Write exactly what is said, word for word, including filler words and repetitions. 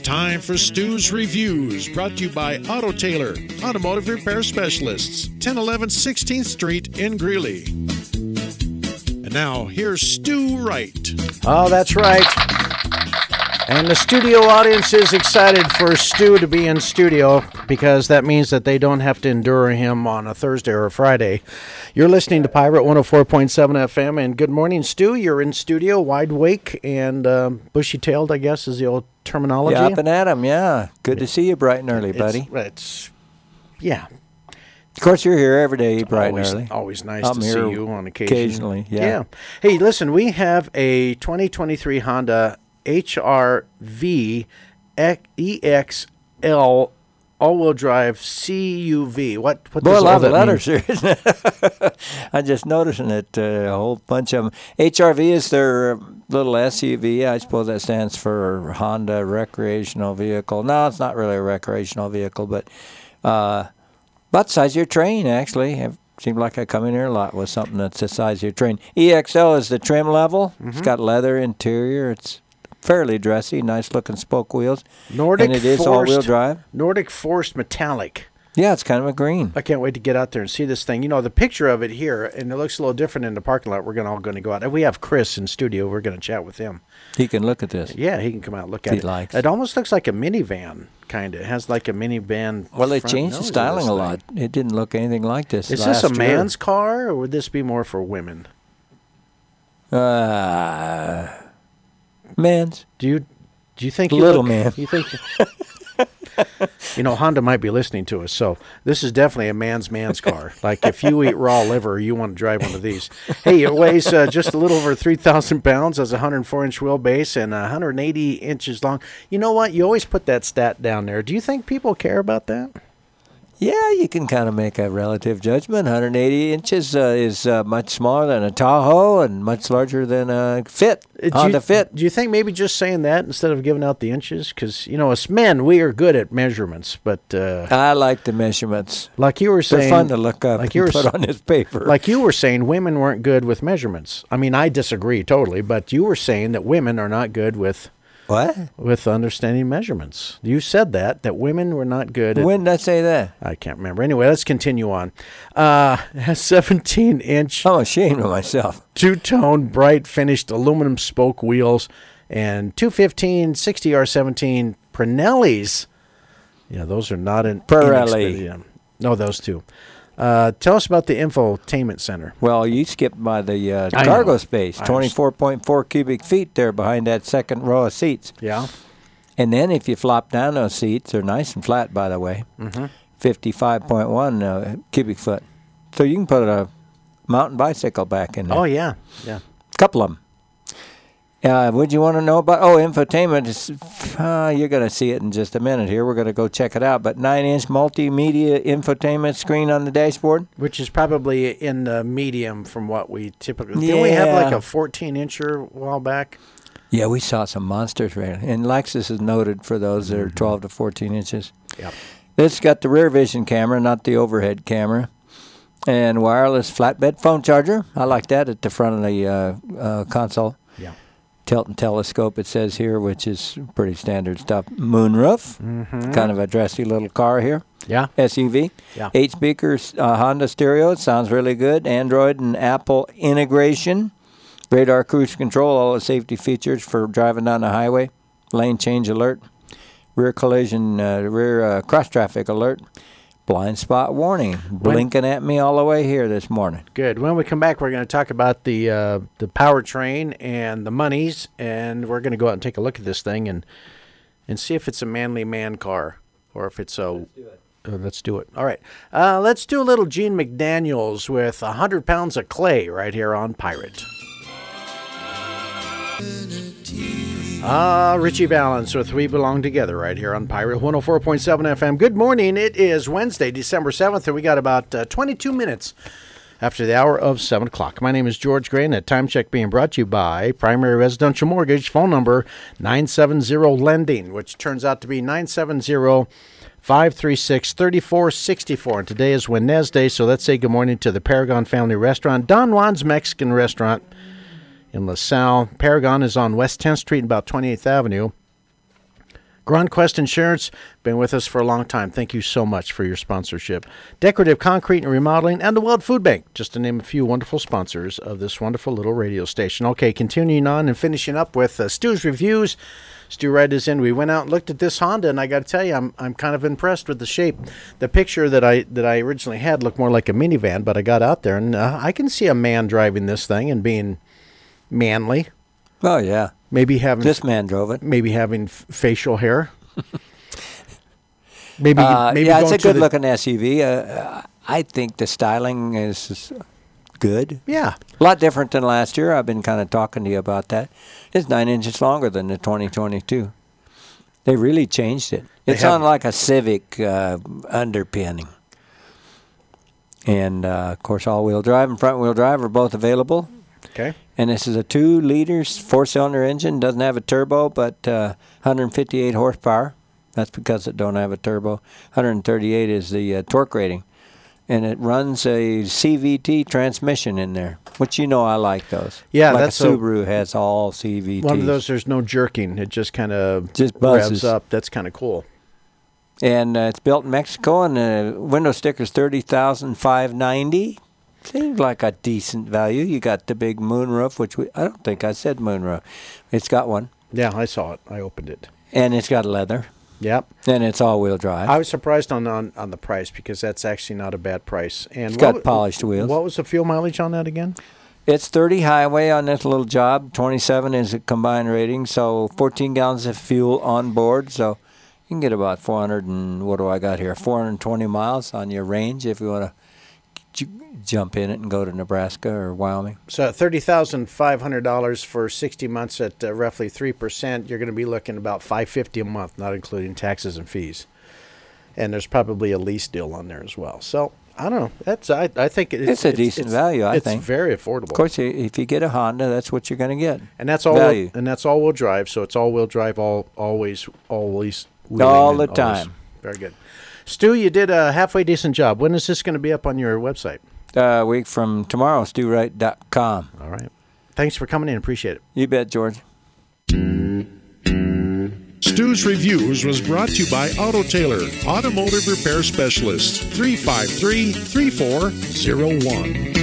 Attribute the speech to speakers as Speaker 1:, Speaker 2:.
Speaker 1: Time for Stu's Reviews, brought to you by Auto Tailor, Automotive Repair Specialists, ten eleven sixteenth Street in Greeley. And now, here's Stu Wright.
Speaker 2: Oh, that's right. And the studio audience is excited for Stu to be in studio because that means that they don't have to endure him on a Thursday or a Friday. You're listening to Pirate one oh four point seven F M, and good morning, Stu. You're in studio, wide awake and um, bushy-tailed, I guess, is the old terminology.
Speaker 3: Yeah, up and at 'em, yeah. Good to see you bright and early,
Speaker 2: it's,
Speaker 3: buddy.
Speaker 2: It's, yeah.
Speaker 3: Of course, you're here every day, bright
Speaker 2: always,
Speaker 3: and early.
Speaker 2: Always nice
Speaker 3: I'm
Speaker 2: to see
Speaker 3: here
Speaker 2: you on occasion.
Speaker 3: Occasionally, yeah.
Speaker 2: yeah. Hey, listen, we have a twenty twenty-three Honda H R V E X L all-wheel drive C U V. What, what
Speaker 3: Boy,
Speaker 2: does
Speaker 3: a lot
Speaker 2: all
Speaker 3: of
Speaker 2: that
Speaker 3: letters
Speaker 2: mean?
Speaker 3: here, isn't it? I'm just noticing it, uh, a whole bunch of them. H R V is their little S U V. I suppose that stands for Honda Recreational Vehicle. No, it's not really a recreational vehicle, but uh, about the size of your train, actually. It seemed like I come in here a lot with something that's the size of your train. E X L is the trim level. Mm-hmm. It's got leather interior. It's fairly dressy, nice-looking spoke wheels.
Speaker 2: Nordic
Speaker 3: and it is
Speaker 2: Forest,
Speaker 3: all-wheel drive.
Speaker 2: Nordic Forest Metallic.
Speaker 3: Yeah, it's kind of a green.
Speaker 2: I can't wait to get out there and see this thing. You know, the picture of it here, and it looks a little different in the parking lot. We're gonna all going to go out. And we have Chris in studio. We're going to chat with him.
Speaker 3: He can look at this.
Speaker 2: Yeah, he can come out and look at
Speaker 3: he
Speaker 2: it.
Speaker 3: Likes.
Speaker 2: It almost looks like a minivan, kind of. It has like a minivan.
Speaker 3: Well, they changed the styling a lot. It didn't look anything like this.
Speaker 2: Is
Speaker 3: last
Speaker 2: this a
Speaker 3: year.
Speaker 2: man's car, or would this be more for women?
Speaker 3: Uh, man's.
Speaker 2: Do you do you think you
Speaker 3: little
Speaker 2: look,
Speaker 3: man?
Speaker 2: You think? You know, Honda might be listening to us, so this is definitely a man's man's car. Like if you eat raw liver, you want to drive one of these. Hey, it weighs uh, just a little over three thousand pounds, has a one hundred four inch wheelbase, and one hundred eighty inches long. You know what? You always put that stat down there. Do you think people care about that?
Speaker 3: Yeah, you can kind of make a relative judgment. one hundred eighty inches uh, is uh, much smaller than a Tahoe and much larger than a Fit,
Speaker 2: do
Speaker 3: Honda
Speaker 2: you,
Speaker 3: Fit.
Speaker 2: Do you think maybe just saying that instead of giving out the inches? Because, you know, us men, we are good at measurements, but... Uh,
Speaker 3: I like the measurements.
Speaker 2: Like you were saying...
Speaker 3: They're fun to look up
Speaker 2: like
Speaker 3: and
Speaker 2: you
Speaker 3: put
Speaker 2: were,
Speaker 3: on this paper.
Speaker 2: Like you were saying, women weren't good with measurements. I mean, I disagree totally, but you were saying that women are not good with...
Speaker 3: What?
Speaker 2: With understanding measurements. You said that, that women were not good at...
Speaker 3: When did I say that?
Speaker 2: I can't remember. Anyway, let's continue on. Uh, seventeen inch...
Speaker 3: I'm ashamed of myself.
Speaker 2: Two-tone, bright, finished aluminum spoke wheels and two fifteen sixty R seventeen Pirellis. Yeah, those are not in...
Speaker 3: Pirelli.
Speaker 2: Yeah. No, those two. Uh, tell us about the infotainment center.
Speaker 3: Well, you skipped by the uh, cargo space, twenty-four point four cubic feet there behind that second row of seats.
Speaker 2: Yeah.
Speaker 3: And then if you flop down those seats, they're nice and flat, by the way, mm-hmm. fifty-five point one uh, cubic foot. So you can put a mountain bicycle back in there.
Speaker 2: Oh, yeah. Yeah.
Speaker 3: A couple of them. Uh, would you want to know about, oh, infotainment, is, uh, you're going to see it in just a minute here. We're going to go check it out. But nine inch multimedia infotainment screen on the dashboard.
Speaker 2: Which is probably in the medium from what we typically... Yeah. Didn't we have like a fourteen incher a while back?
Speaker 3: Yeah, we saw some monsters, right? And Lexus is noted for those that are twelve to fourteen inches.
Speaker 2: Yep.
Speaker 3: It's got the rear vision camera, not the overhead camera. And wireless flatbed phone charger. I like that at the front of the uh, uh, console.
Speaker 2: Yeah.
Speaker 3: Tilt and telescope, it says here, which is pretty standard stuff. Moonroof, mm-hmm. kind of a dressy little car here.
Speaker 2: Yeah.
Speaker 3: S U V.
Speaker 2: Yeah.
Speaker 3: Eight speakers, uh, Honda stereo. It sounds really good. Android and Apple integration. Radar cruise control, all the safety features for driving down the highway. Lane change alert. Rear collision, uh, rear uh, cross traffic alert. Blind spot warning, blinking when, at me all the way here this morning.
Speaker 2: Good. When we come back, we're going to talk about the uh, the powertrain and the monies, and we're going to go out and take a look at this thing and and see if it's a manly man car or if it's a... Let's do it. Uh, let's do it. All right. Uh, let's do a little Gene McDaniels with one hundred pounds of clay right here on Pirate. Ah, Richie Valens with We Belong Together right here on Pirate one oh four point seven F M. Good morning. It is Wednesday, December seventh, and we got about uh, twenty-two minutes after the hour of seven o'clock. My name is George Gray, and that time check being brought to you by Primary Residential Mortgage, phone number nine seven zero lending, which turns out to be nine seven zero, five three six, three four six four. And today is Wednesday, so let's say good morning to the Paragon Family Restaurant, Don Juan's Mexican Restaurant in LaSalle. Paragon is on West tenth Street and about twenty-eighth Avenue. GrunQuest Insurance, been with us for a long time. Thank you so much for your sponsorship. Decorative Concrete and Remodeling, and the World Food Bank, just to name a few wonderful sponsors of this wonderful little radio station. Okay, continuing on and finishing up with uh, Stu's Reviews. Stu Wright is in. We went out and looked at this Honda, and I got to tell you, I'm I'm kind of impressed with the shape. The picture that I that I originally had looked more like a minivan, but I got out there, and uh, I can see a man driving this thing and being manly.
Speaker 3: Oh, yeah.
Speaker 2: Maybe having
Speaker 3: This man drove it.
Speaker 2: Maybe having f- facial hair. maybe
Speaker 3: Uh,
Speaker 2: maybe
Speaker 3: yeah,
Speaker 2: going
Speaker 3: it's a
Speaker 2: to the-
Speaker 3: good-looking S U V. Uh, I think the styling is good.
Speaker 2: Yeah.
Speaker 3: A lot different than last year. I've been kind of talking to you about that. It's nine inches longer than the twenty twenty-two. They really changed it.
Speaker 2: They
Speaker 3: It's
Speaker 2: have.
Speaker 3: on like a Civic uh, underpinning. And, uh, of course, all-wheel drive and front-wheel drive are both available.
Speaker 2: Okay.
Speaker 3: And this is a two liters, four-cylinder engine. Doesn't have a turbo, but uh, one hundred fifty-eight horsepower. That's because it don't have a turbo. one hundred thirty-eight is the uh, torque rating. And it runs a C V T transmission in there, which you know I like those.
Speaker 2: Yeah,
Speaker 3: like
Speaker 2: that's
Speaker 3: a
Speaker 2: a-
Speaker 3: Subaru has all C V Ts.
Speaker 2: One of those, there's no jerking. It just kind of
Speaker 3: Just
Speaker 2: revs
Speaker 3: buzzes.
Speaker 2: up. That's kind of cool.
Speaker 3: And uh, it's built in Mexico, and the window sticker's thirty thousand five hundred ninety dollars. Seems like a decent value. You got the big moonroof, which we, I don't think I said moonroof. It's got one.
Speaker 2: Yeah, I saw it. I opened it.
Speaker 3: And it's got leather.
Speaker 2: Yep.
Speaker 3: And it's all-wheel drive.
Speaker 2: I was surprised on, on on the price because that's actually not a bad price. And
Speaker 3: It's
Speaker 2: what
Speaker 3: got
Speaker 2: wa-
Speaker 3: polished wheels.
Speaker 2: What was the fuel mileage on that again?
Speaker 3: It's thirty highway on this little job. twenty-seven is a combined rating, so fourteen gallons of fuel on board. So you can get about four hundred and what do I got here? four hundred twenty miles on your range if you want to j- jump in it and go to Nebraska or Wyoming.
Speaker 2: So thirty thousand five hundred dollars for sixty months at uh, roughly three percent. You're going to be looking about five hundred fifty dollars a month, not including taxes and fees. And there's probably a lease deal on there as well. So I don't know. That's I I think it's,
Speaker 3: It's a decent value, I
Speaker 2: it's
Speaker 3: think.
Speaker 2: It's very affordable.
Speaker 3: Of course, i- if you get a Honda, that's what you're going to get.
Speaker 2: And that's all.
Speaker 3: value.
Speaker 2: And that's all-wheel drive. So it's all-wheel drive, all always, always. wheeling
Speaker 3: All
Speaker 2: and
Speaker 3: the
Speaker 2: always-
Speaker 3: time.
Speaker 2: Very good. Stu, you did a halfway decent job. When is this going to be up on your website?
Speaker 3: A week from tomorrow, stu wright dot com.
Speaker 2: All right. Thanks for coming in. Appreciate it.
Speaker 3: You bet, George.
Speaker 1: Stu's Reviews was brought to you by Auto Tailor, Automotive Repair Specialists, three five three, three four zero one.